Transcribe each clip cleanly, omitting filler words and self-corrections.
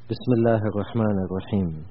بسم الله الرحمن الرحيم.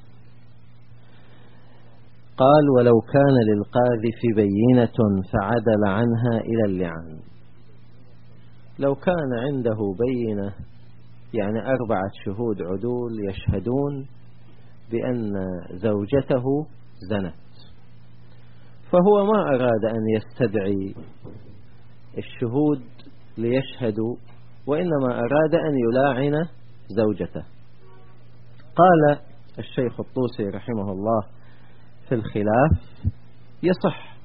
قال: ولو كان للقاذف بينة فعدل عنها إلى اللعان. لو كان عنده بينة، يعني 4 شهود عدول يشهدون بأن زوجته زنت، فهو ما أراد أن يستدعي الشهود ليشهدوا، وإنما أراد أن يلاعن زوجته. قال الشيخ الطوسي رحمه الله في الخلاف: يصح،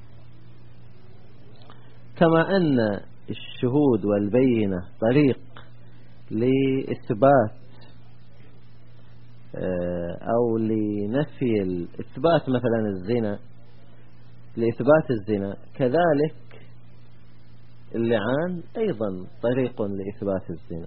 كما أن الشهود والبينة طريق لإثبات أو لنفي الإثبات، مثلا الزنا، لإثبات الزنا، كذلك اللعان أيضا طريق لإثبات الزنا.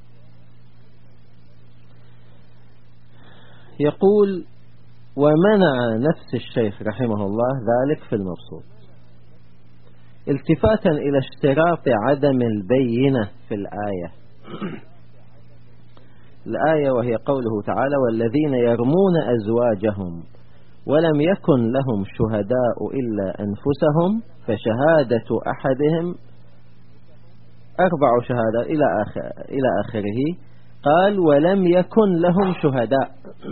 يقول: ومنع نفس الشيخ رحمه الله ذلك في المبسوط، التفاتا إلى اشتراط عدم البينة في الآية وهي قوله تعالى: والذين يرمون أزواجهم ولم يكن لهم شهداء إلا أنفسهم فشهادة أحدهم 4 شهادات إلى آخره. قال: ولم يكن لهم شهداء،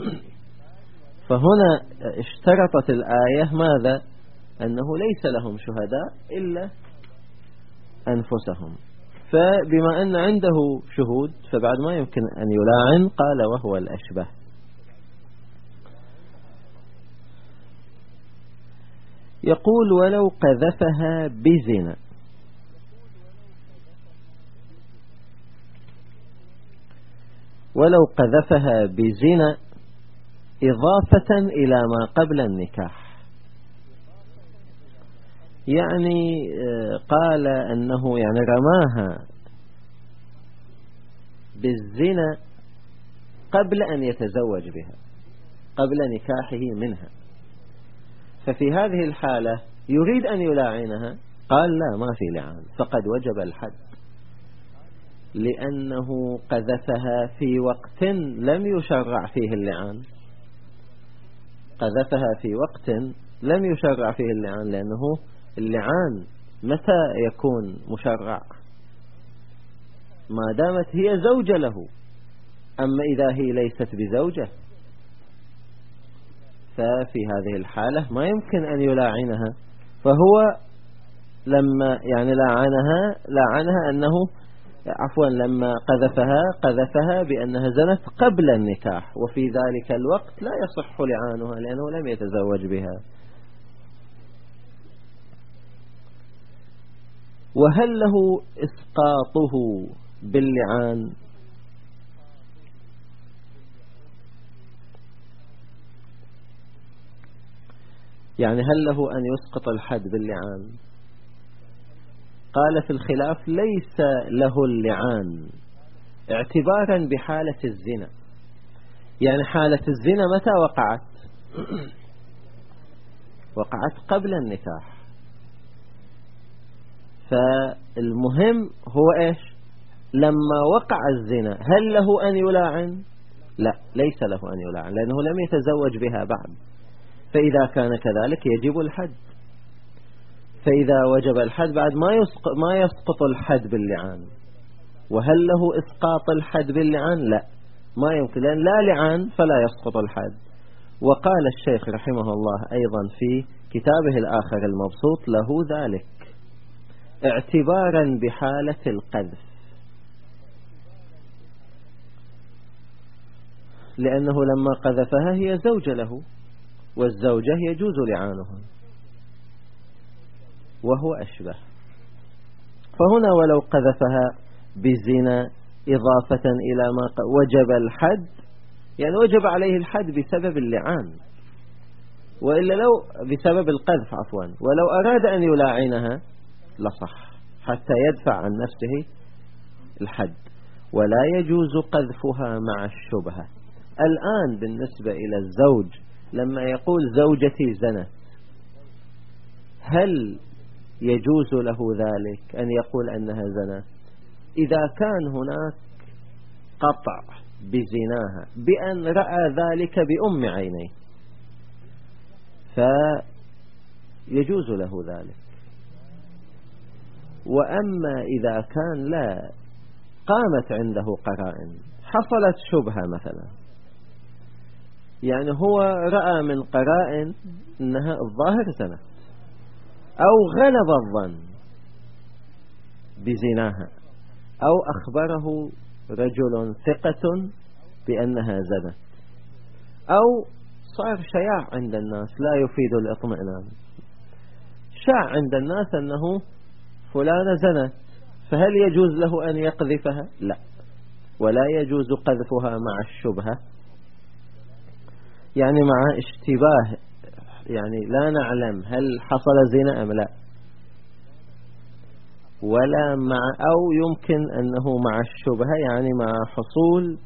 فهنا اشترطت الآية ماذا؟ أنه ليس لهم شهداء إلا أنفسهم، فبما أن عنده شهود فبعد ما يمكن أن يلاعن. قال: وهو الأشبه. يقول: ولو قذفها بزنا، ولو قذفها بزنا إضافة إلى ما قبل النكاح، يعني قال أنه يعني رماها بالزنا قبل أن يتزوج بها، قبل نكاحه منها، ففي هذه الحالة يريد أن يلاعنها. قال: لا، ما في لعان، فقد وجب الحد، لأنه قذفها في وقت لم يشرع فيه اللعان، قذفها في وقت لم يشرع فيه اللعان، لأنه اللعان متى يكون مشرع؟ ما دامت هي زوجة له، أما إذا هي ليست بزوجة ففي هذه الحالة ما يمكن أن يلاعنها. فهو لما يعني لعنها أنه لما قذفها بأنها زنت قبل النكاح، وفي ذلك الوقت لا يصح لعانها لأنه لم يتزوج بها. وهل له إسقاطه باللعان؟ يعني هل له أن يسقط الحد باللعان؟ قال في الخلاف: ليس له اللعان اعتبارا بحالة الزنا. يعني حالة الزنا متى وقعت؟ وقعت قبل النكاح، فالمهم هو إيش؟ لما وقع الزنا هل له أن يلاعن؟ لا، ليس له أن يلاعن، لأنه لم يتزوج بها بعد، فإذا كان كذلك يجب الحد. فإذا وجب الحد بعد ما يسقط الحد باللعان. وهل له إسقاط الحد باللعان؟ لا، ما يمكن، لأن لا لعان فلا يسقط الحد. وقال الشيخ رحمه الله أيضا في كتابه الآخر المبسوط له ذلك اعتبارا بحالة القذف، لأنه لما قذفها هي زوجة له، والزوجة يجوز لعانها، وهو أشبه. فهنا ولو قذفها بزنا إضافة إلى ما وجب الحد، يعني وجب عليه الحد بسبب اللعان، وإلا لو بسبب القذف عفوا، ولو أراد أن يلاعنها لصح حتى يدفع عن نفسه الحد. ولا يجوز قذفها مع الشبهة. الآن بالنسبة إلى الزوج لما يقول زوجتي زنت، هل يجوز له ذلك أن يقول أنها زنت؟ إذا كان هناك قطع بزناها بأن رأى ذلك بأم عينيه فيجوز له ذلك. وأما إذا كان لا قامت عنده قرائن، حصلت شبهة مثلا، يعني هو رأى من قرائن أنها الظاهر زنا، أو غلب الظن بزناها، أو أخبره رجل ثقة بأنها زنت، أو صار شياع عند الناس لا يفيد الاطمئنان، شاع عند الناس أنه فلانة زنت، فهل يجوز له أن يقذفها؟ لا، ولا يجوز قذفها مع الشبهة، يعني مع اشتباه، يعني لا نعلم هل حصل زنا أم لا، ولا مع، أو يمكن أنه مع الشبهة يعني مع حصول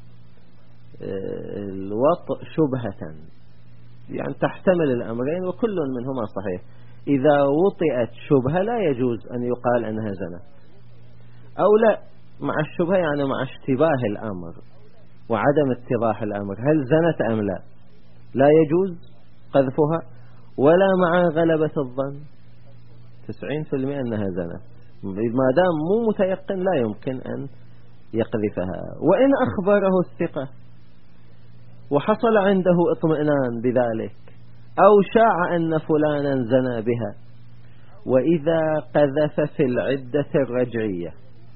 الوطء شبهة، يعني تحتمل الأمرين وكل منهما صحيح. إذا وطئت شبهة لا يجوز أن يقال أنها زنا، أو لا مع الشبهة يعني مع اشتباه الأمر وعدم اتضاح الأمر، هل زنت أم لا، لا يجوز قذفها، ولا مع غلبة الظن 90% أنها زنت، ما دام مو متيقن لا يمكن أن يقذفها. وإن أخبره الثقة وحصل عنده اطمئنان بذلك، أو شاع أن فلانا زنى بها. وإذا قذف في العدة الرجعية،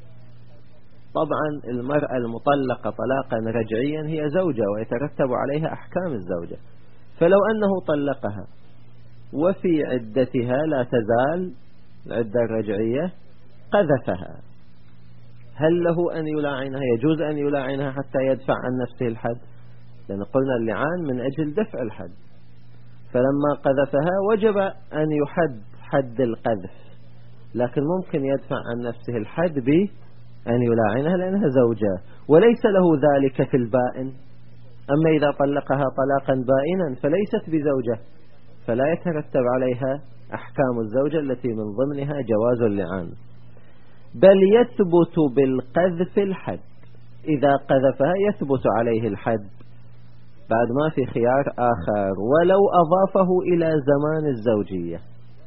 طبعا المرأة المطلقة طلاقا رجعيا هي زوجة ويترتب عليها أحكام الزوجة، فلو أنه طلقها وفي عدتها لا تزال العدة الرجعية قذفها، هل له أن يلاعنها؟ يجوز أن يلاعنها حتى يدفع عن نفسه الحد، لأن قلنا اللعان من أجل دفع الحد، فلما قذفها وجب أن يحد حد القذف، لكن ممكن يدفع عن نفسه الحد بأن يلاعنها لأنها زوجة، وليس له ذلك في البائن. أما إذا طلقها طلاقا بائنا فليست بزوجة، فلا يترتب عليها أحكام الزوجة التي من ضمنها جواز اللعان، بل يثبت بالقذف الحد، إذا قذفها يثبت عليه الحد بعد ما في خيار آخر، ولو أضافه إلى زمان الزوجية،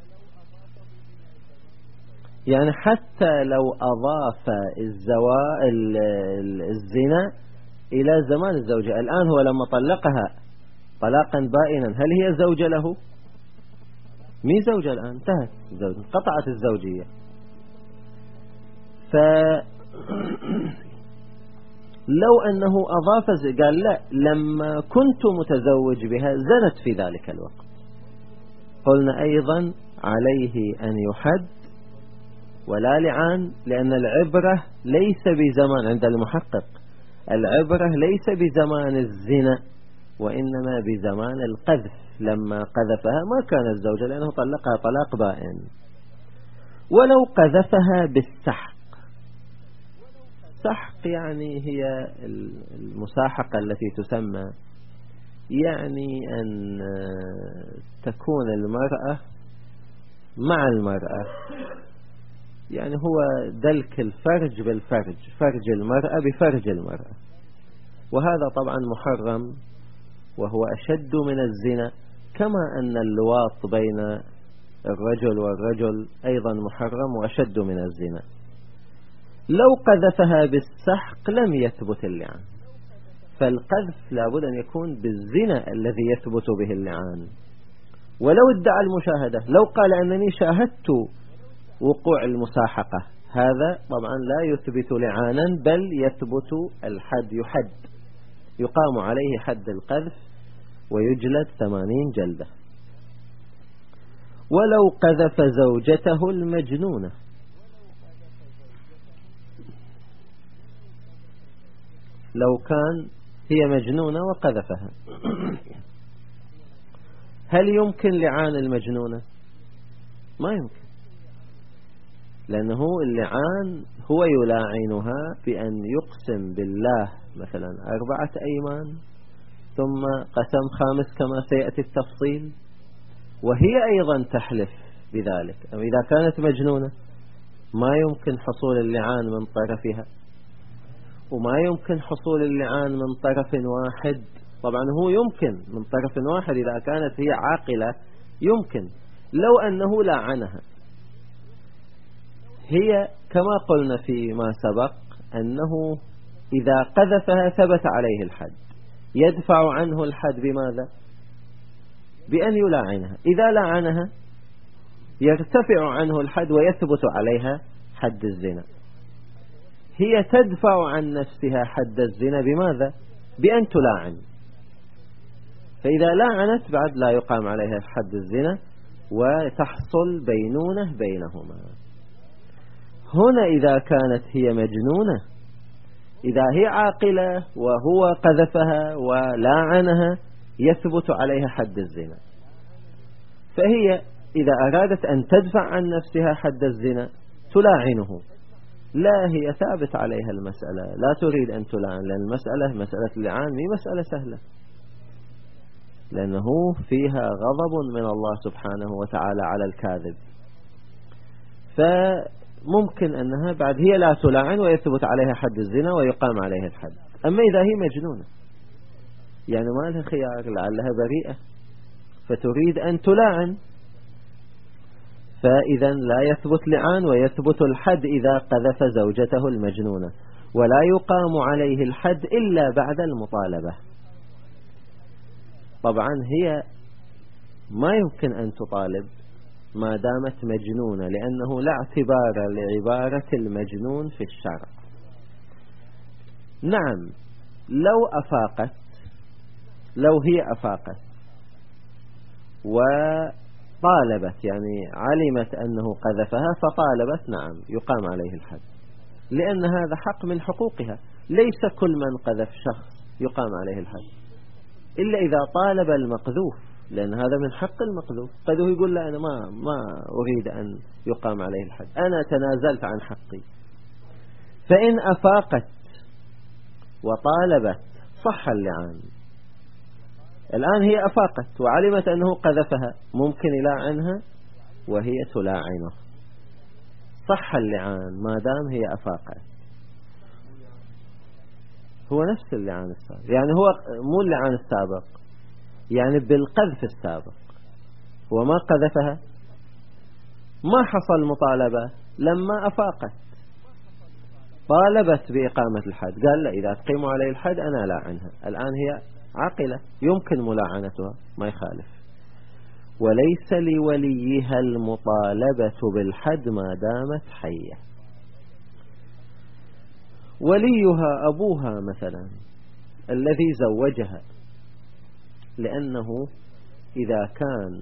يعني حتى لو أضاف الزنا إلى زمان الزوجية. الآن هو لما طلقها طلاقا بائنا هل هي زوجة له؟ مي زوجة الآن، انتهت الزوجية، انقطعت الزوجية. لو أنه أضاف قال لا لما كنت متزوج بها زنت في ذلك الوقت، قلنا أيضا عليه أن يحد ولا لعان، لأن العبرة ليس بزمان عند المحقق، العبرة ليس بزمان الزنا وإنما بزمان القذف، لما قذفها ما كانت زوجة لأنه طلقها طلاق بائن. ولو قذفها بالسحق، سحق يعني هي المساحقة التي تسمى، يعني أن تكون المرأة مع المرأة، يعني هو دلك الفرج بالفرج، فرج المرأة بفرج المرأة، وهذا طبعا محرم وهو أشد من الزنا، كما أن اللواط بين الرجل والرجل أيضا محرم وأشد من الزنا. لو قذفها بالسحق لم يثبت اللعان، فالقذف لابد أن يكون بالزنا الذي يثبت به اللعان. ولو ادعى المشاهدة، لو قال أنني شاهدت وقوع المساحقة، هذا طبعا لا يثبت لعانا، بل يثبت الحد، يقام عليه حد القذف ويجلد 80 جلدة. ولو قذف زوجته المجنونة، لو كان هي مجنونة وقذفها، هل يمكن لعان المجنونة؟ ما يمكن، لأنه اللعان هو يلاعنها بأن يقسم بالله مثلا 4 أيمان ثم قسم 5 كما سيأتي التفصيل، وهي أيضا تحلف بذلك. أما إذا كانت مجنونة ما يمكن حصول اللعان من طرفها. وما يمكن حصول اللعان من طرف واحد. طبعا هو يمكن من طرف واحد إذا كانت هي عاقلة، يمكن لو أنه لعنها. هي كما قلنا فيما سبق أنه إذا قذفها ثبت عليه الحد، يدفع عنه الحد بماذا؟ بأن يلاعنها. إذا لعنها يرتفع عنه الحد ويثبت عليها حد الزنا. هي تدفع عن نفسها حد الزنا بماذا؟ بأن تلاعن. فإذا لاعنت بعد لا يقام عليها حد الزنا وتحصل بينونة بينهما. هنا إذا كانت هي مجنونة، إذا هي عاقلة وهو قذفها ولاعنها يثبت عليها حد الزنا. فهي إذا أرادت أن تدفع عن نفسها حد الزنا تلاعنه، لا هي ثابت عليها المسألة، لا تريد أن تلاعن، لأن المسألة مسألة اللعان مي مسألة سهلة، لأنه فيها غضب من الله سبحانه وتعالى على الكاذب. فممكن أنها بعد هي لا تلاعن ويثبت عليها حد الزنا ويقام عليها الحد. أما إذا هي مجنونة يعني ما لها خيار، لعلها بريئة فتريد أن تلاعن، فإذا لا يثبت لعان ويثبت الحد إذا قذف زوجته المجنونة، ولا يقام عليه الحد إلا بعد المطالبة. طبعا هي ما يمكن أن تطالب ما دامت مجنونة، لأنه لا اعتبار لعبارة المجنون في الشرع. نعم لو أفاقت، لو هي أفاقت وطالبت، يعني علمت أنه قذفها فطالبت، نعم يقام عليه الحد، لأن هذا حق من حقوقها. ليس كل من قذف شخص يقام عليه الحد إلا إذا طالب المقذوف، لأن هذا من حق المقذوف. قد يقول لا أنا ما أريد أن يقام عليه الحد، أنا تنازلت عن حقي. فإن أفاقت وطالبت صح اللعان. الآن هي أفاقت وعلمت أنه قذفها، ممكن يلاعنها وهي تلاعنه، صح اللعان ما دام هي أفاقت. هو نفس اللعان السابق، يعني هو مو اللعان السابق، يعني بالقذف السابق هو ما قذفها، ما حصل مطالبة. لما أفاقت طالبت بإقامة الحد، قال لا إذا تقيموا علي الحد أنا لا عنها. الآن هي عاقلة يمكن ملاعنتها ما يخالف، وليس لوليها المطالبة بالحد ما دامت حية. وليها أبوها مثلا الذي زوجها، لأنه إذا كان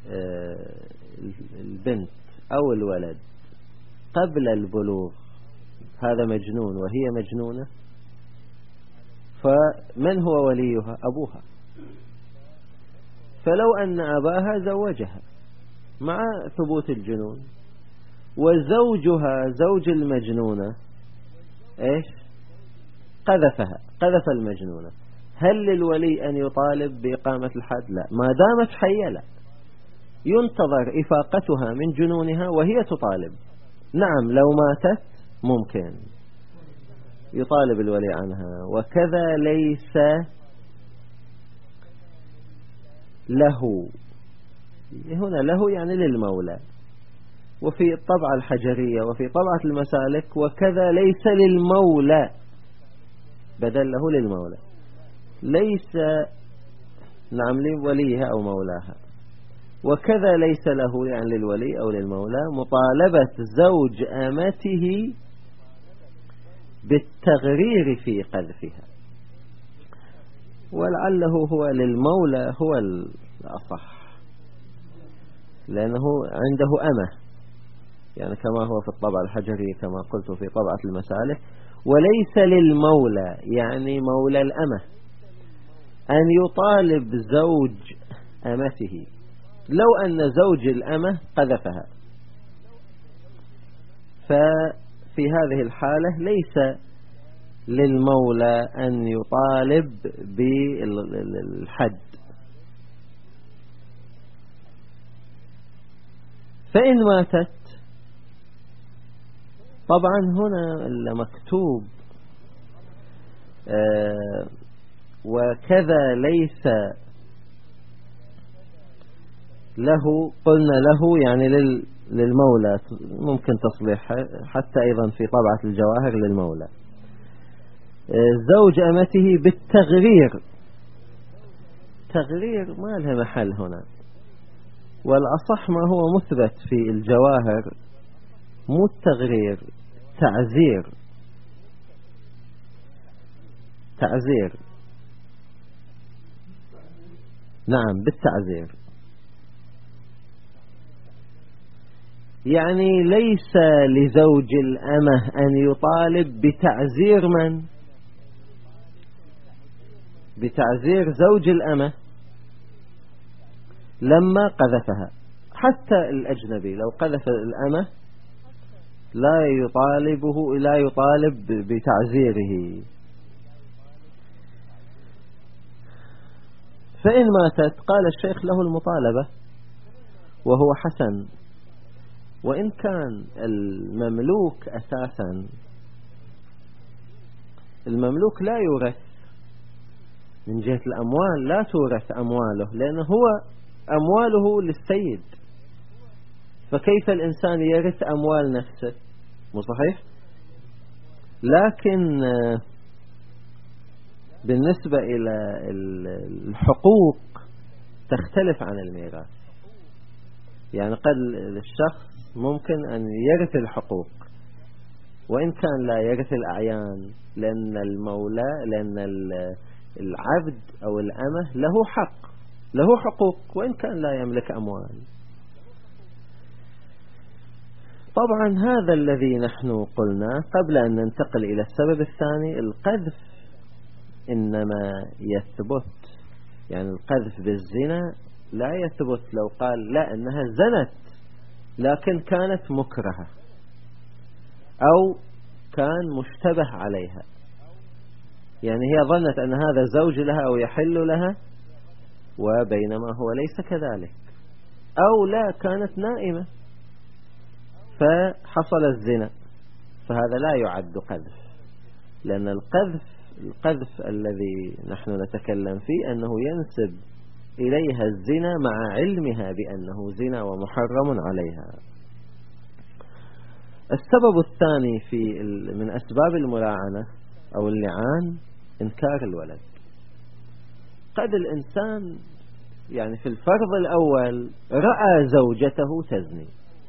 البنت أو الولد قبل البلوغ هذا مجنون وهي مجنونة، فمن هو وليها؟ أبوها. فلو أن أباها زوجها مع ثبوت الجنون، وزوجها زوج المجنونة إيش قذفها، قذف المجنونة، هل للولي أن يطالب بإقامة الحد؟ لا، ما دامت حية لا، ينتظر إفاقتها من جنونها وهي تطالب. نعم لو ماتت ممكن يطالب الولي عنها. وكذا ليس له، هنا له يعني للمولى، وفي الطبعة الحجرية وفي طبعة المسالك وكذا ليس للمولى بدل له للمولى، ليس نعم لوليها أو مولاها. وكذا ليس له يعني للولي أو للمولى مطالبة زوج أمته بالتغرير في قذفها، ولعله هو للمولى هو الأصح، لأنه عنده أمه، يعني كما هو في الطبعة الحجرية كما قلت في طبعة المسالك. وليس للمولى يعني مولى الأمة أن يطالب زوج أمته لو أن زوج الأمة قذفها، ففي هذه الحالة ليس للمولى أن يطالب بالحد. فإن ماتت، طبعا هنا مكتوب وكذا ليس له، قلنا له يعني للمولى، ممكن تصليح حتى أيضا في طبعة الجواهر للمولى. زوج أمته بالتغرير، تغرير ما لها محل هنا، والأصح ما هو مثبت في الجواهر مو التغرير، تعزير، تعزير، نعم بالتعزير. يعني ليس لزوج الأمة أن يطالب بتعزير من؟ بتعزير زوج الأمة لما قذفها. حتى الأجنبي لو قذف الأمة لا يطالب بتعزيره. فإن ماتت قال الشيخ له المطالبة، وهو حسن. وإن كان المملوك أساسا، المملوك لا يورث من جهة الأموال، لا تورث أمواله، لأنه هو أمواله للسيد، فكيف الإنسان يرث أموال نفسه؟ مو صحيح؟ لكن بالنسبة إلى الحقوق تختلف عن الميراث. يعني قد الشخص ممكن أن يرث الحقوق وإن كان لا يرث الأعيان، لأن العبد أو الأمة له حق، له حقوق وإن كان لا يملك أموال. طبعا هذا الذي نحن قلنا قبل أن ننتقل إلى السبب الثاني. القذف إنما يثبت، يعني القذف بالزنا لا يثبت لو قال لا إنها زنت لكن كانت مكرهة أو كان مشتبه عليها، يعني هي ظنت أن هذا زوج لها أو يحل لها وبينما هو ليس كذلك، أو لا كانت نائمة فحصل الزنا، فهذا لا يعد قذف. لأن القذف الذي نحن نتكلم فيه أنه ينسب إليها الزنا مع علمها بأنه زنا ومحرم عليها. السبب الثاني من أسباب الملاعنة أو اللعان إنكار الولد. قد الإنسان يعني في الفرض الأول رأى زوجته تزني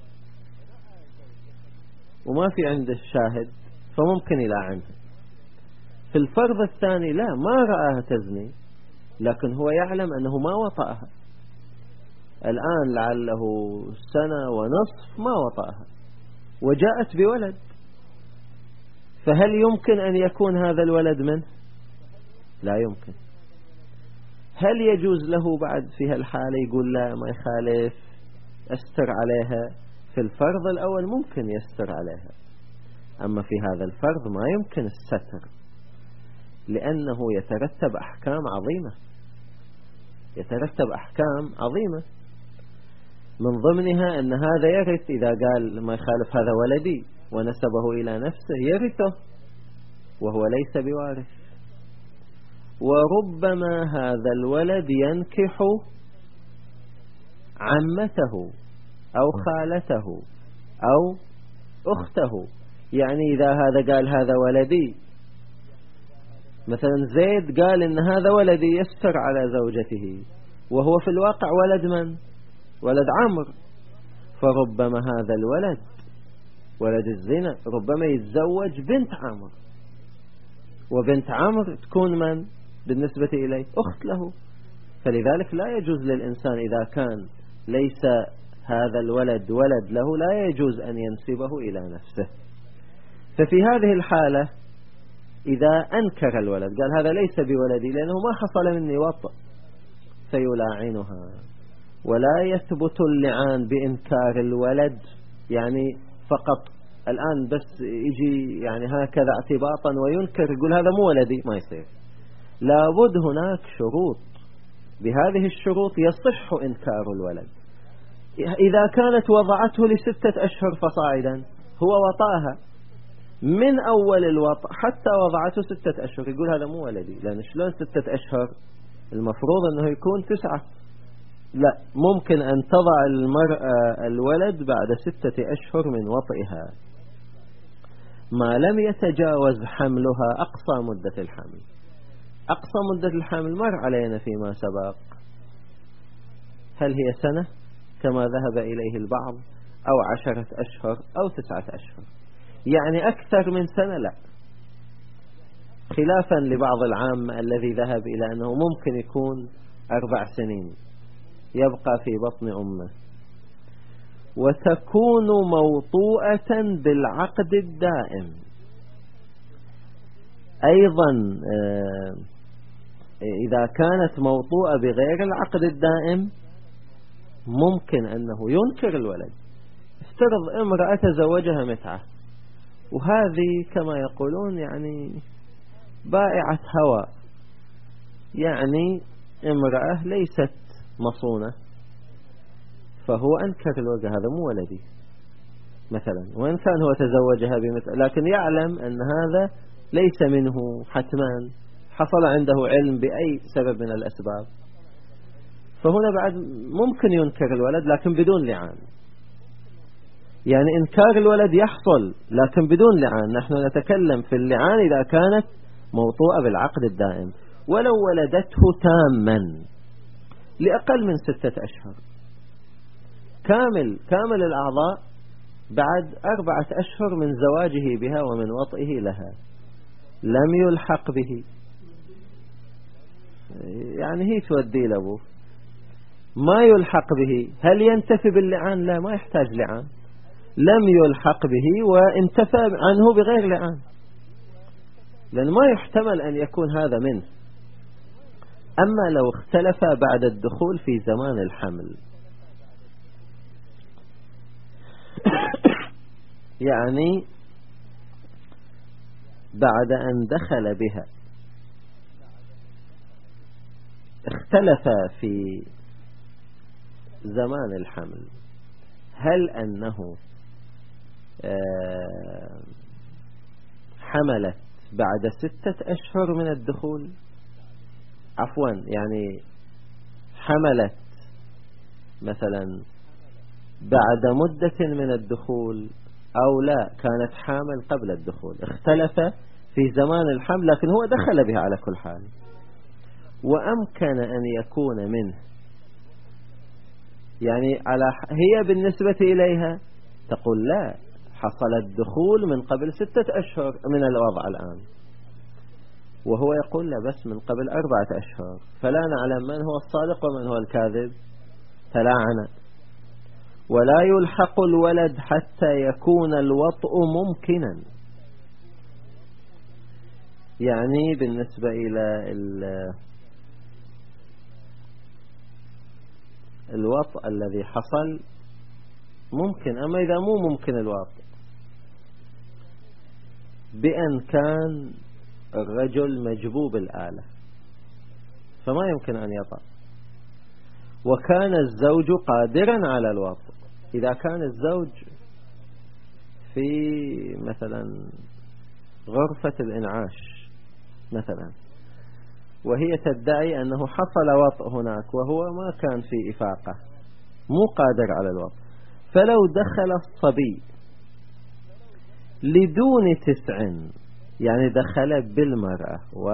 وما في عنده الشاهد فممكن يلاعنها. في الفرض الثاني لا، ما رآها تزني لكن هو يعلم أنه ما وطأها، الآن لعله سنة ونصف ما وطأها وجاءت بولد، فهل يمكن أن يكون هذا الولد منه؟ لا يمكن. هل يجوز له بعد في هالحالة يقول لا ما يخالف أستر عليها؟ في الفرض الأول ممكن يستر عليها، أما في هذا الفرض ما يمكن الستر، لأنه يترتب أحكام عظيمة، يترتب أحكام عظيمة من ضمنها أن هذا يرث، إذا قال ما يخالف هذا ولدي ونسبه إلى نفسه يرثه وهو ليس بوارث. وربما هذا الولد ينكح عمته أو خالته أو أخته، يعني إذا هذا قال هذا ولدي، مثلا زيد قال إن هذا ولدي يستر على زوجته وهو في الواقع ولد من؟ ولد عمرو، فربما هذا الولد ولد الزنا ربما يتزوج بنت عمرو، وبنت عمرو تكون من بالنسبة إليه؟ أخت له. فلذلك لا يجوز للإنسان إذا كان ليس هذا الولد ولد له لا يجوز أن ينسبه إلى نفسه. ففي هذه الحالة إذا أنكر الولد قال هذا ليس بولدي لأنه ما حصل مني وطأ فيلاعنها. ولا يثبت اللعان بإنكار الولد، يعني فقط الآن بس يجي يعني هكذا اعتباطا وينكر يقول هذا مو ولدي، ما يصير. لابد هناك شروط، بهذه الشروط يصح إنكار الولد. إذا كانت وضعته ل6 أشهر فصاعدا هو وطاها من أول الوطء حتى وضعته 6 أشهر، يقول هذا مو ولدي، لأن شلون 6 أشهر؟ المفروض أنه يكون 9. لا، ممكن أن تضع المرأة الولد بعد 6 أشهر من وطئها ما لم يتجاوز حملها أقصى مدة الحمل. أقصى مدة الحمل مر علينا فيما سبق، هل هي سنة كما ذهب إليه البعض، أو 10 أشهر، أو 9 أشهر؟ يعني أكثر من سنة لا، خلافا لبعض العامة الذي ذهب إلى أنه ممكن يكون 4 سنين يبقى في بطن أمه. وتكون موطوءة بالعقد الدائم أيضا. إذا كانت موطوءة بغير العقد الدائم ممكن أنه ينكر الولد. افترض امرأة تزوجها متعة، وهذه كما يقولون يعني بائعة هوى، يعني امرأة ليست مصونة، فهو أنكر الوجه، هذا مو ولدي مثلا، وإن كان هو تزوجها بمثل، لكن يعلم أن هذا ليس منه حتما، حصل عنده علم بأي سبب من الأسباب، فهنا بعد ممكن ينكر الولد لكن بدون لعان. يعني إنكار الولد يحصل لكن بدون لعان. نحن نتكلم في اللعان إذا كانت موطوءة بالعقد الدائم، ولو ولدته تاما لأقل من 6 أشهر كامل الأعضاء بعد 4 أشهر من زواجه بها ومن وطئه لها، لم يلحق به، يعني هي تودي لأبوه، ما يلحق به. هل ينتفي باللعان؟ لا، ما يحتاج لعان، لم يلحق به وانتفى عنه بغير لعان، لأن ما يحتمل أن يكون هذا منه. أما لو اختلف بعد الدخول في زمان الحمل، يعني بعد أن دخل بها اختلف في زمان الحمل، هل أنه حملت بعد 6 أشهر من الدخول، عفوا يعني حملت مثلا بعد مدة من الدخول، أو لا كانت حامل قبل الدخول. اختلف في زمان الحمل، لكن هو دخل بها على كل حال، وأمكن أن يكون منه، يعني هي بالنسبة إليها تقول لا، حصل الدخول من قبل 6 أشهر من الوضع الآن، وهو يقول لا، بس من قبل 4 أشهر، فلا نعلم من هو الصادق ومن هو الكاذب، تلاعن. ولا يلحق الولد حتى يكون الوطء ممكنا، يعني بالنسبة إلى الوطء الذي حصل ممكن. أما إذا مو ممكن الوطء، بأن كان الرجل مجبوب الآلة فما يمكن أن يطأ، وكان الزوج قادرا على الوطء. إذا كان الزوج في مثلا غرفة الإنعاش مثلا، وهي تدعي أنه حصل وطء هناك وهو ما كان في إفاقة، مو قادر على الوطء، فلو دخل الصبي لدون 9، يعني دخل بالمرأة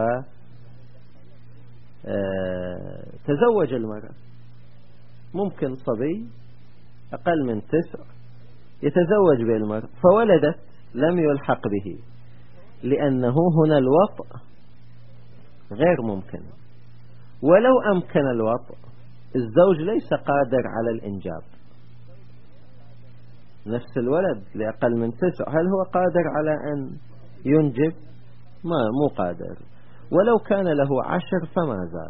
وتزوج المرأة، ممكن صبي أقل من 9 يتزوج بالمرأة فولدت، لم يلحق به، لأنه هنا الوطء غير ممكن. ولو أمكن الوطء، الزوج ليس قادر على الإنجاب. نفس الولد لأقل من 9، هل هو قادر على أن ينجب؟ مو قادر. ولو كان له 10 فما زاد.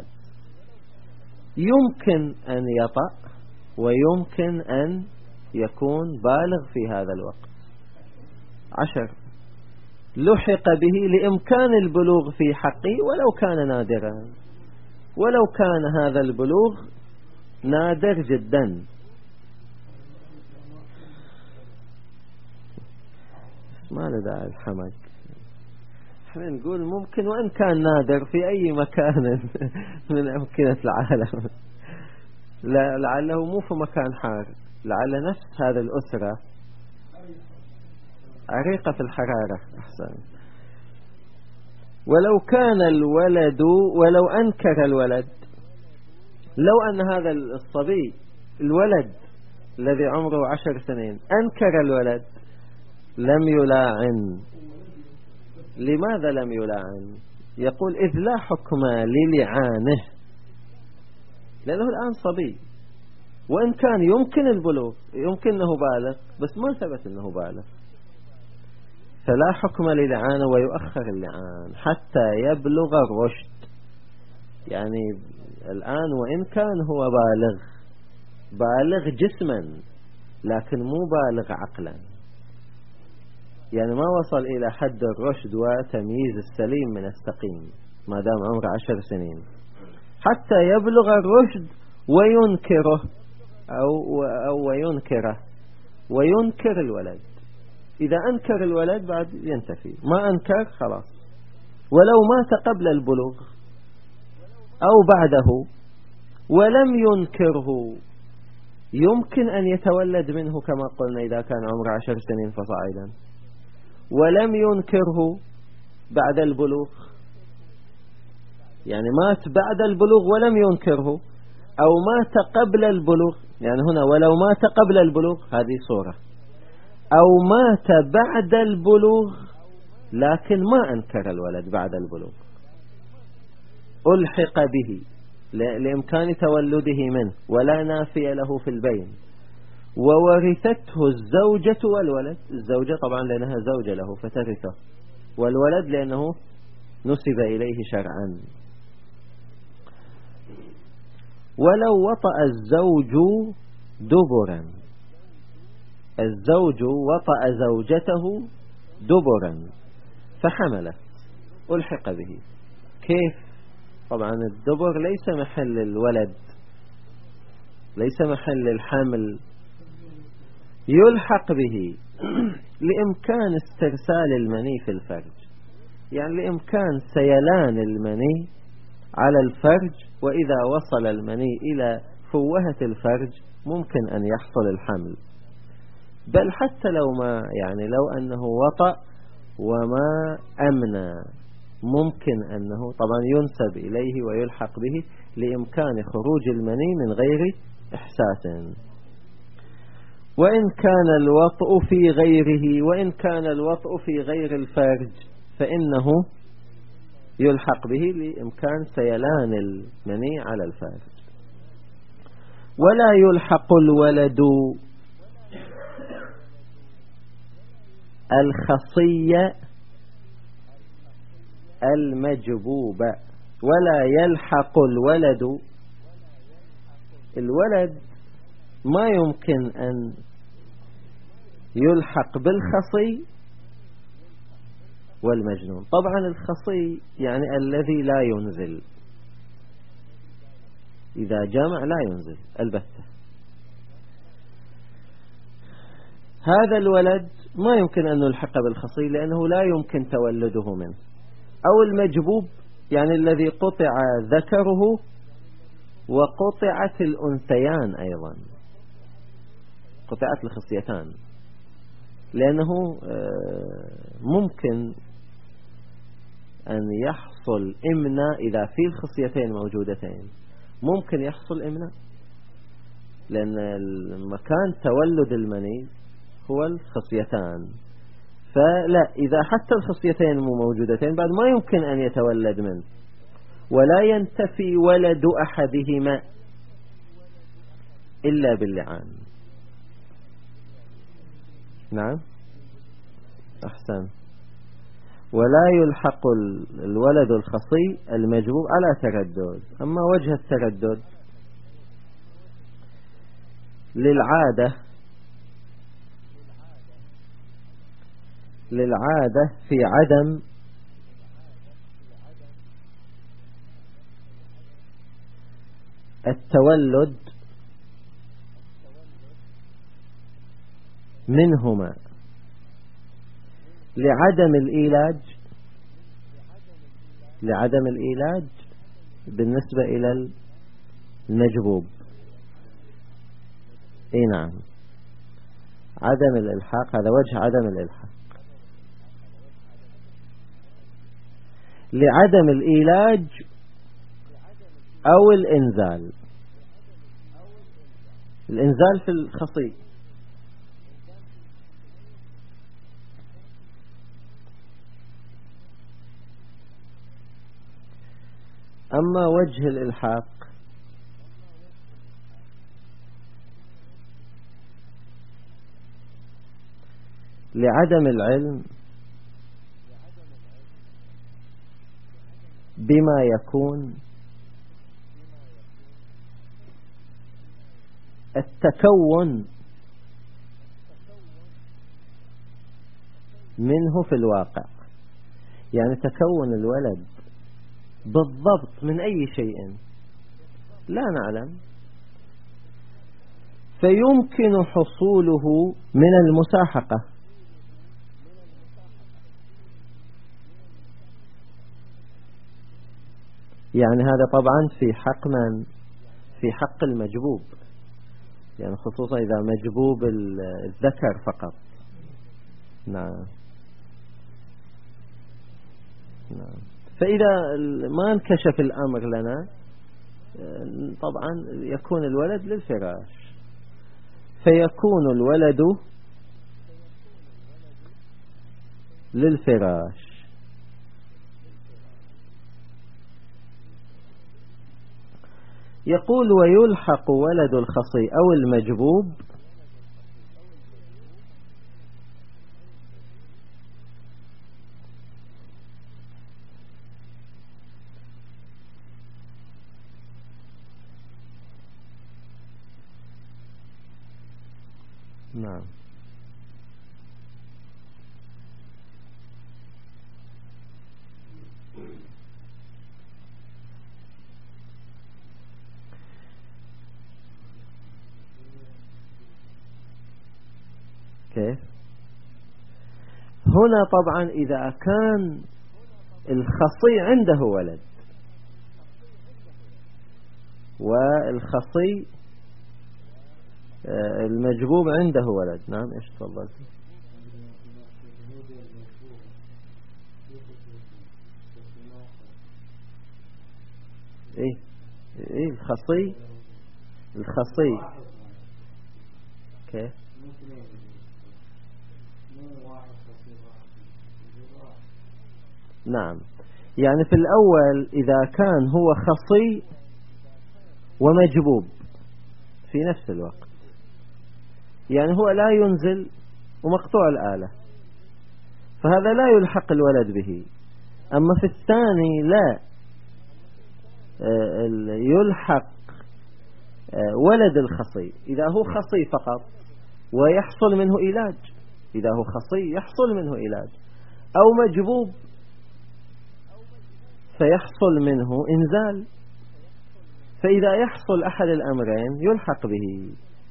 يمكن أن يطأ ويمكن أن يكون بالغ في هذا الوقت. 10 لحق به لإمكان البلوغ في حقه ولو كان نادرا، ولو كان هذا البلوغ نادر جدا. ما له داعي الحمق. احنا نقول ممكن وإن كان نادر في أي مكان من أمكنة العالم، لعله مو في مكان حار، لعل نفس هذه الأسرة عريقة في الحرارة. أحسن. ولو كان الولد، ولو أنكر الولد، لو أن هذا الصبي الولد الذي عمره 10 سنين أنكر الولد لم يلاعن. لماذا لم يلاعن؟ يقول إذ لا حكم للعانه، لأنه الآن صبي، وإن كان يمكن البلوغ، يمكن أنه بالغ، بس ما ثبت أنه بالغ، فلا حكم للعانه ويؤخر اللعان حتى يبلغ الرشد. يعني الآن وإن كان هو بالغ جسما لكن مو بالغ عقلا، يعني ما وصل إلى حد الرشد وتمييز السليم من السقيم ما دام عمره 10 سنين، حتى يبلغ الرشد وينكره أو وينكر الولد. إذا أنكر الولد بعد ينتفي، ما أنكر خلاص. ولو مات قبل البلوغ أو بعده ولم ينكره يمكن أن يتولد منه كما قلنا إذا كان عمره 10 سنين فصاعدا، ولم ينكره بعد البلوغ، يعني مات بعد البلوغ ولم ينكره، أو مات قبل البلوغ، يعني هنا ولو مات قبل البلوغ هذه صورة، أو مات بعد البلوغ لكن ما أنكر الولد بعد البلوغ، ألحق به لإمكان تولده منه ولا نافي له في البين، وورثته الزوجة والولد. الزوجة طبعا لأنها زوجة له فترثه، والولد لأنه نسب إليه شرعا. ولو وطأ الزوج دبرا، الزوج وطأ زوجته دبرا فحملت ألحق به. كيف؟ طبعا الدبر ليس محل الولد، ليس محل الحمل، يلحق به لإمكان استرسال المني في الفرج، يعني لإمكان سيلان المني على الفرج، وإذا وصل المني إلى فوهة الفرج ممكن أن يحصل الحمل. بل حتى لو ما، يعني لو أنه وطأ وما أمنى ممكن أنه طبعا ينسب إليه ويلحق به لإمكان خروج المني من غير إحساس. وإن كان الوطء في غيره، وإن كان الوطء في غير الفرج فإنه يلحق به لإمكان سيلان المني على الفرج. ولا يلحق الولد الخصية المجبوبة، ولا يلحق الولد ما يمكن أن يلحق بالخصي والمجنون. طبعا الخصي يعني الذي لا ينزل، إذا جمع لا ينزل البتة. هذا الولد ما يمكن أن نلحق بالخصي لأنه لا يمكن تولده منه. أو المجبوب يعني الذي قطع ذكره وقطعت الأنثيان أيضا، قطعت الخصيتان، لأنه ممكن أن يحصل إمناء إذا في الخصيتين موجودتين، ممكن يحصل إمناء، لأن مكان تولد المني هو الخصيتان. فلا، إذا حتى الخصيتين مو موجودتين بعد ما يمكن أن يتولد منه، ولا ينتفي ولد أحدهما إلا باللعان. نعم أحسن. ولا يلحق الولد الخصي المجبوب على تردد. أما وجه التردد للعادة في عدم التولد منهما لعدم الإيلاج، لعدم الإيلاج بالنسبة إلى المجبوب. اي نعم، عدم الإلحاق هذا وجه عدم الإلحاق. لعدم الإيلاج أو الإنزال. الإنزال في الخصي، أما وجه الإلحاق لعدم العلم بما يكون التكون منه في الواقع، يعني تكون الولد بالضبط من أي شيء لا نعلم، فيمكن حصوله من المساحقة. يعني هذا طبعا في حق من؟ في حق المجبوب، يعني خصوصا إذا مجبوب الذكر فقط. نعم نعم. فإذا ما انكشف الأمر لنا طبعا يكون الولد للفراش، فيكون الولد للفراش. يقول ويلحق ولد الخصي أو المجبوب نعم كيف؟ هنا طبعا إذا كان الخصي عنده ولد والخصي المجبوب عنده ولد. نعم ايش تفضل؟ ايه الخصي كيف؟ نعم، يعني في الأول إذا كان هو خصي ومجبوب في نفس الوقت، يعني هو لا ينزل ومقطوع الآلة، فهذا لا يلحق الولد به. أما في الثاني لا يلحق ولد الخصي إذا هو خصي فقط ويحصل منه إيلاج، إذا هو خصي يحصل منه إيلاج، أو مجبوب فيحصل منه إنزال. فإذا يحصل أحد الأمرين يلحق به،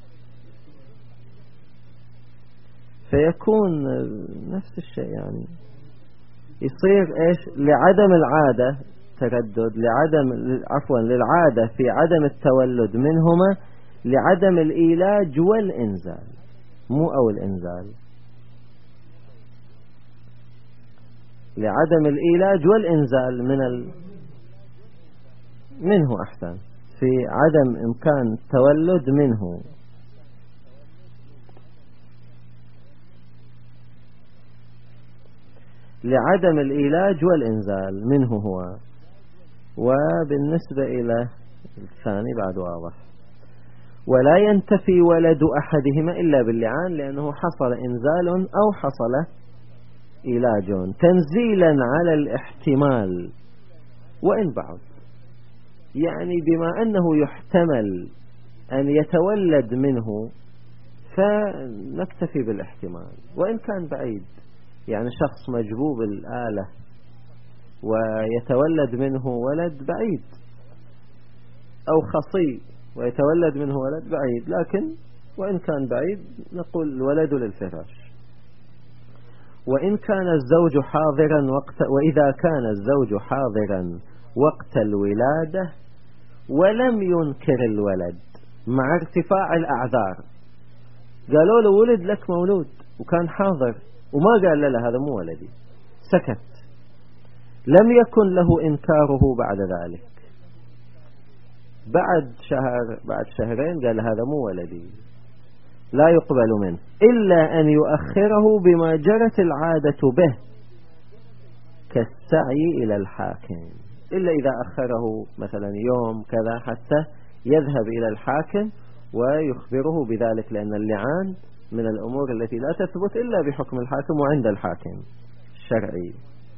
فيكون نفس الشيء، يعني يصير إيش؟ لعدم العادة تردد، للعادة في عدم التولد منهما لعدم الإيلاج والإنزال، مو أو الإنزال، لعدم الإيلاج والإنزال منه أحسن، في عدم إمكان التولد منه. لعدم الإيلاج والإنزال منه هو. وبالنسبة إلى الثاني بعد واضح. ولا ينتفي ولد أحدهما إلا باللعان، لأنه حصل إنزال أو حصل إيلاج تنزيلا على الاحتمال وإن بعض، يعني بما أنه يحتمل أن يتولد منه فنكتفي بالاحتمال وإن كان بعيد، يعني شخص مجبوب الآلة ويتولد منه ولد بعيد، أو خصي ويتولد منه ولد بعيد، لكن وإن كان بعيد نقول الولد للفراش. وإن كان الزوج حاضرا وإذا كان الزوج حاضرا وقت الولادة ولم ينكر الولد مع ارتفاع الأعذار، قالوا له ولد لك مولود وكان حاضر وما قال له هذا مو ولدي، سكت، لم يكن له إنكاره بعد ذلك، بعد شهر بعد شهرين قال هذا مو ولدي، لا يقبل منه إلا أن يؤخره بما جرت العادة به كالسعي إلى الحاكم، إلا إذا أخره مثلا يوم كذا حتى يذهب إلى الحاكم ويخبره بذلك، لأن اللعان من الأمور التي لا تثبت إلا بحكم الحاكم وعند الحاكم الشرعي.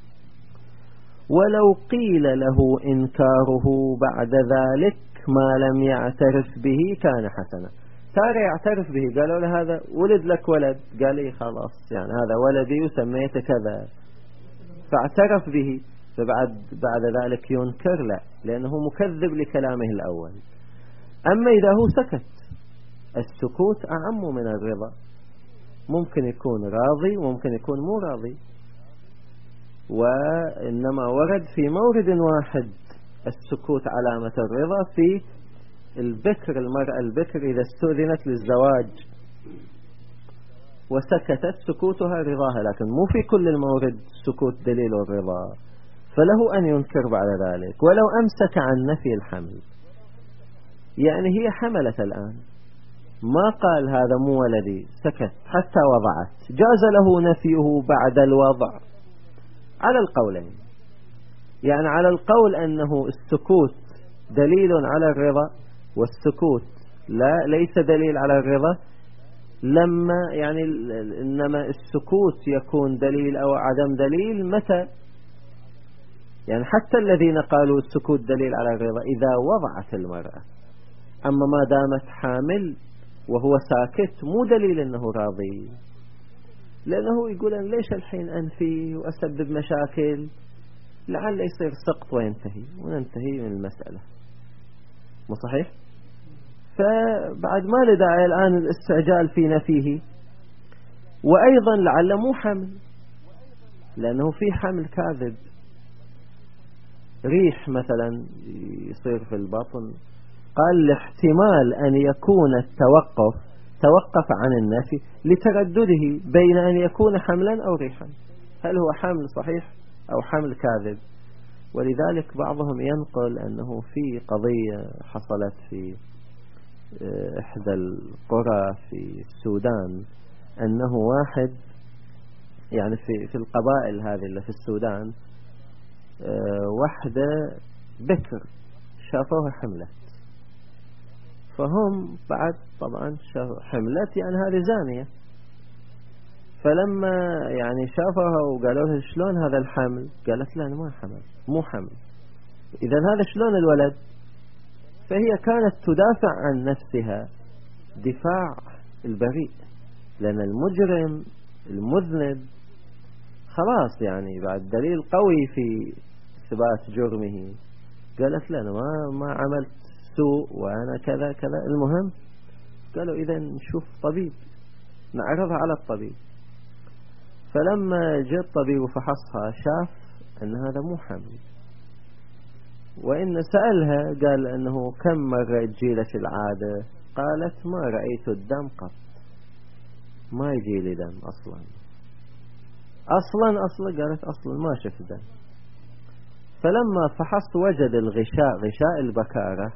ولو قيل له إنكاره بعد ذلك ما لم يعترف به كان حسنا، صار يعترف به، قالوا له هذا ولد لك ولد، قال لي خلاص يعني هذا ولدي وسميته كذا، فاعترف به، بعد ذلك ينكر لا، لأنه مكذب لكلامه الأول. أما إذا هو سكت، السكوت أعم من الرضا، ممكن يكون راضي وممكن يكون مو راضي، وإنما ورد في مورد واحد السكوت علامة الرضا في البكر، المرأة البكر إذا استؤذنت للزواج وسكتت سكوتها رضاها، لكن مو في كل المورد سكوت دليل الرضا، فله أن ينكر بعد ذلك. ولو أمسك عن نفي الحمل، يعني هي حملت الآن ما قال هذا مو ولدي، سكت حتى وضعت، جاز له نفيه بعد الوضع على القولين، يعني على القول أنه السكوت دليل على الرضا والسكوت ليس دليل على الرضا، لما يعني إنما السكوت يكون دليل أو عدم دليل متى، يعني حتى الذين قالوا السكوت دليل على الرضا إذا وضعت المرأة، أما ما دامت حامل وهو ساكت مو دليل أنه راضي، لأنه يقول أن ليش الحين أنفي وأسبب مشاكل، لعل يصير سقط وينتهي وننتهي من المسألة، مو صحيح؟ فبعد ما لداعي الآن الاستعجال في نفيه، وأيضا لعل مو حمل، لأنه في حمل كاذب، ريح مثلا يصير في البطن، قال لاحتمال أن يكون توقف عن النفي لتردده بين أن يكون حملا أو ريحا، هل هو حمل صحيح أو حمل كاذب. ولذلك بعضهم ينقل أنه في قضية حصلت في إحدى القرى في السودان، أنه واحد يعني في القبائل هذه اللي في السودان، واحدة بكر شافوها حملت، فهم بعد طبعا حملت يعني هذه زانية، فلما يعني شافوها وقالوا لها شلون هذا الحمل، قالت لا أنا ما حمل، مو حمل، إذا هذا شلون الولد؟ فهي كانت تدافع عن نفسها دفاع البريء، لأن المجرم المذنب خلاص يعني بعد دليل قوي في إثبات جرمه، قالت لا أنا ما عملت سوء وأنا كذا كذا. المهم قالوا إذا نشوف طبيب، نعرضها على الطبيب، فلما جاء الطبيب وفحصها شاف أن هذا مو حمل، وإن سألها قال أنه كم مرة تجيلك العادة، قالت ما رأيت الدم قط، ما يجي لي دم أصلا قالت أصلا ما شفت دم. فلما فحصت وجد غشاء البكارة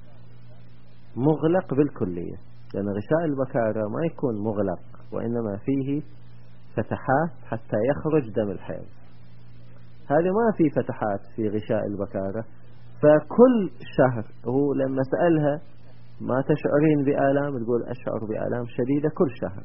مغلق بالكلية، لأن غشاء البكارة ما يكون مغلق وإنما فيه فتحات حتى يخرج دم الحيض، هذه ما في فتحات في غشاء البكارة. فكل شهر هو لما سألها ما تشعرين بآلام، تقول أشعر بآلام شديدة كل شهر،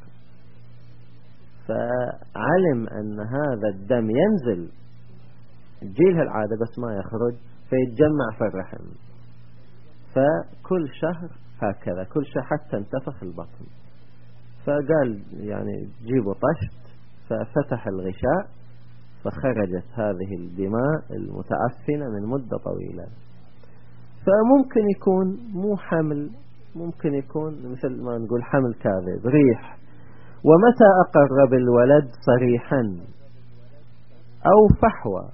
فعلم أن هذا الدم ينزل تجيلها العادة بس ما يخرج فيتجمع في الرحم، فكل شهر هكذا كل شهر حتى انتفخ البطن. فقال يعني جيبوا طشت، ففتح الغشاء فخرجت هذه الدماء المتعفنة من مدة طويلة. فممكن يكون مو حمل، ممكن يكون مثل ما نقول حمل كاذب، ريح، ومتى أقر بالولد صريحا أو فحوى،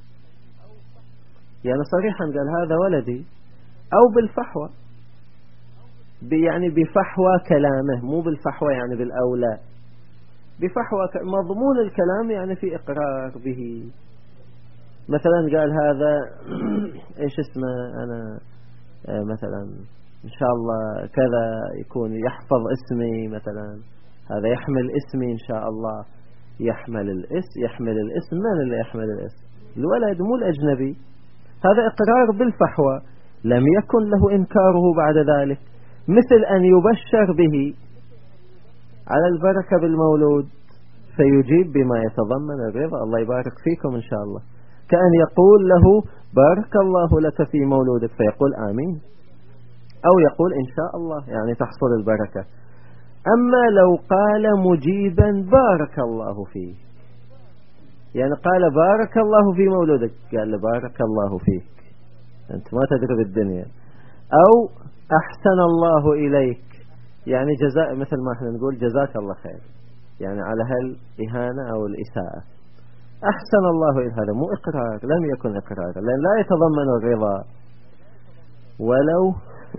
يعني صريحا قال هذا ولدي، أو بالفحوى يعني بفحوى كلامه، مو بالفحوى يعني بالأولى، بفحوى مضمون الكلام يعني في إقرار به. مثلا قال هذا إيش اسمه أنا مثلا إن شاء الله كذا يكون يحفظ اسمي، مثلا هذا يحمل اسمي إن شاء الله، يحمل الاسم. من اللي يحمل الاسم؟ الولد مو الأجنبي. هذا إقرار بالفحوى، لم يكن له إنكاره بعد ذلك، مثل أن يبشر به على البركة بالمولود فيجيب بما يتضمن الرضا، الله يبارك فيكم إن شاء الله، كأن يقول له بارك الله لك في مولودك فيقول آمين، أو يقول إن شاء الله يعني تحصل البركة. أما لو قال مجيبا بارك الله فيه، يعني قال بارك الله في مولودك، قال له بارك الله فيك، أنت ما تدري بالدنيا. أو أحسن الله إليك، يعني جزاء، مثل ما احنا نقول جزاك الله خير، يعني على هالإهانة أو الإساءة. أحسن الله إليك، هذا مو إقرار، لم يكن إقرار، لأن لا يتضمن الرضا. ولو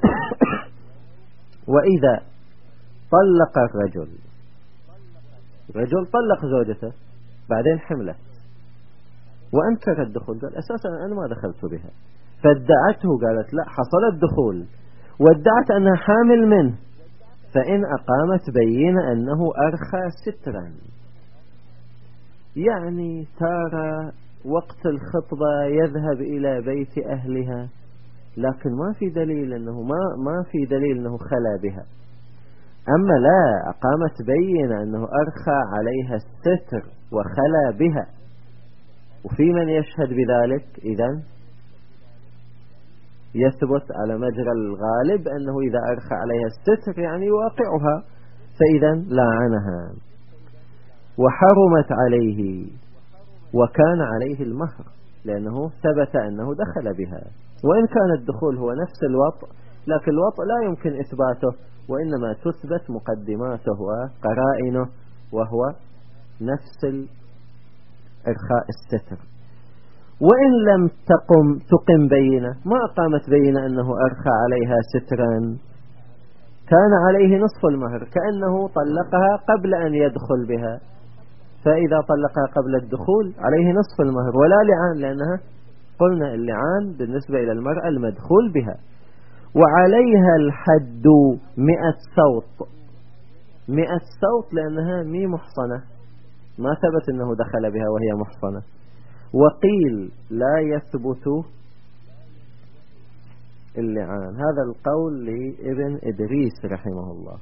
وإذا طلق رجل طلق زوجته بعدين حملت وأنكر الدخول، قال أساسا أنا ما دخلت بها، فادعته قالت لا حصل الدخول وادعت أنها حامل منه، فإن أقامت بينة أنه أرخى سترا، يعني ترى وقت الخطبة يذهب إلى بيت أهلها، لكن ما في دليل أنه ما في دليل أنه خلا بها. أما لا أقامت بينة أنه أرخى عليها الستر وخلا بها، وفي من يشهد بذلك، إذن يثبت على مجرى الغالب أنه إذا أرخى عليها الستر يعني واقعها، فإذن لعنها وحرمت عليه، وكان عليه المهر لأنه ثبت أنه دخل بها، وإن كان الدخول هو نفس الوطء، لكن الوطء لا يمكن إثباته، وإنما تثبت مقدماته وقرائنه، وهو نفس إرخاء الستر. وإن لم تقم بينة، ما أقامت بينة أنه أرخى عليها سترا، كان عليه نصف المهر، كأنه طلقها قبل أن يدخل بها، فإذا طلقها قبل الدخول عليه نصف المهر ولا لعان، لأنها قلنا اللعان بالنسبة إلى المرأة المدخول بها. وعليها الحد 100 صوت، 100 صوت لأنها مي محصنة، ما ثبت أنه دخل بها وهي محصنة. وقيل لا يثبت اللعان، هذا القول لابن إدريس رحمه الله،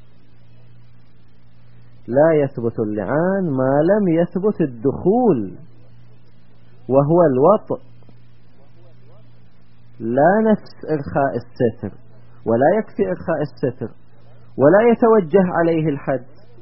لا يثبت اللعان ما لم يثبت الدخول وهو الوطء، لا نفس إرخاء الستر، ولا يكفي إرخاء الستر، ولا يتوجه عليه الحد.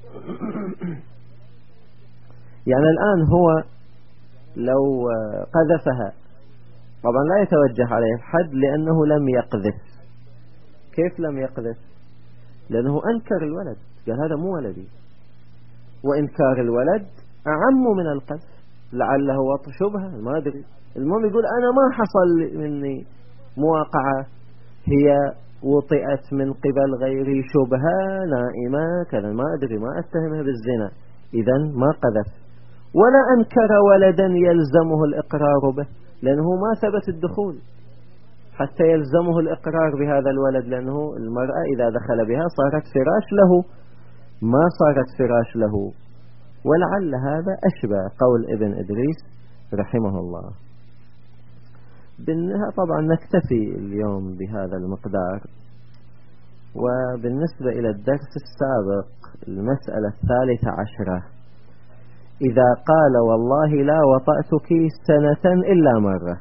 يعني الآن هو لو قذفها طبعا لا يتوجه عليه الحد لأنه لم يقذف. كيف لم يقذف؟ لأنه أنكر الولد، قال هذا مو ولدي، وإنكار الولد أعم من القذف، لعله وطء شبهة ما أدري. المهم يقول أنا ما حصل مني مواقعة، هي وطئت من قبل غيري شبهة نائمة كذا، ما أدري، ما أتهمها بالزنا، إذن ما قذف. ولا أنكر ولدا يلزمه الإقرار به، لأنه ما ثبت الدخول حتى يلزمه الإقرار بهذا الولد، لأنه المرأة إذا دخل بها صارت فراش له، ما صارت فراش له. ولعل هذا أشبه قول ابن إدريس رحمه الله. بالنهاية طبعا نكتفي اليوم بهذا المقدار. وبالنسبة إلى الدرس السابق المسألة 13، إذا قال والله لا وطأتك سنة إلا مرة،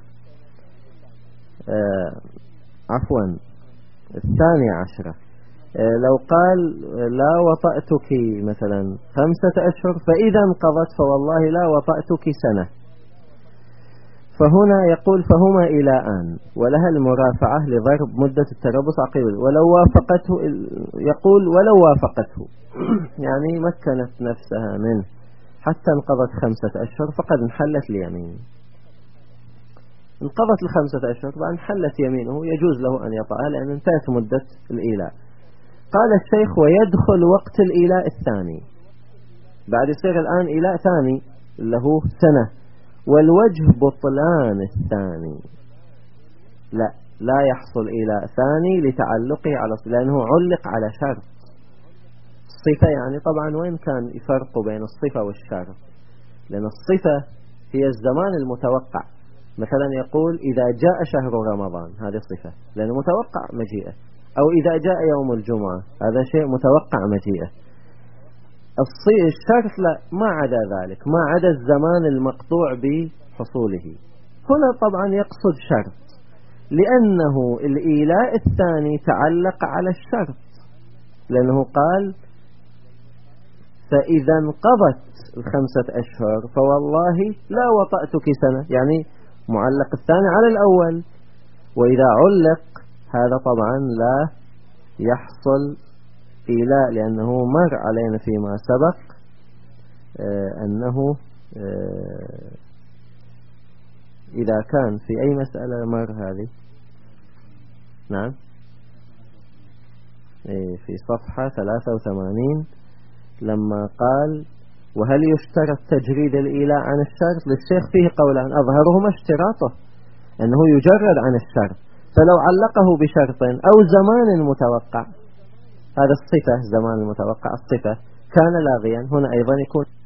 عفوا 12، لو قال لا وطأتك مثلا 5 أشهر فإذا انقضت فوالله لا وطأتك سنة، فهنا يقول فهما إيلاءان ولها المرافعة لضرب مدة التربص عقيل ولو وافقته، يقول ولو وافقته يعني مكنت نفسها منه حتى انقضت 5 أشهر فقد انحلت اليمين. انقضت 5 أشهر بعد انحلت يمينه يجوز له أن يطأها لأن انتهت مدة الإيلاء. قال الشيخ ويدخل وقت الإيلاء الثاني، بعد يصير الآن إيلاء ثاني له سنة، والوجه بطلان الثاني، لا يحصل إيلاء ثاني لتعلقه على لأنه علق على شرط صفة. يعني طبعا وين كان يفرق بين الصفة والشرط؟ لأن الصفة هي الزمان المتوقع، مثلا يقول إذا جاء شهر رمضان هذه صفة لأنه متوقع مجيئه، أو إذا جاء يوم الجمعة هذا شيء متوقع مجيئه. الشرط لا، ما عدا ذلك، ما عدا الزمان المقطوع بحصوله. هنا طبعا يقصد شرط لأنه الإيلاء الثاني تعلق على الشرط، لأنه قال فإذا انقضت 5 أشهر فوالله لا وطأتك سنة، يعني معلق الثاني على الأول، وإذا علق هذا طبعا لا يحصل إيلاء، لأنه مر علينا فيما سبق أنه إذا كان في أي مسألة مر هذه، نعم في صفحة 83 لما قال وهل يشترط تجريد الإيلاء عن الشرط؟ للشيخ فيه قولان، أظهرهما اشتراطه أنه يجرد عن الشرط، فلو علقه بشرط أو زمان متوقع، هذا الصفة زمان المتوقع الصفة كان لاغيا، هنا أيضا يكون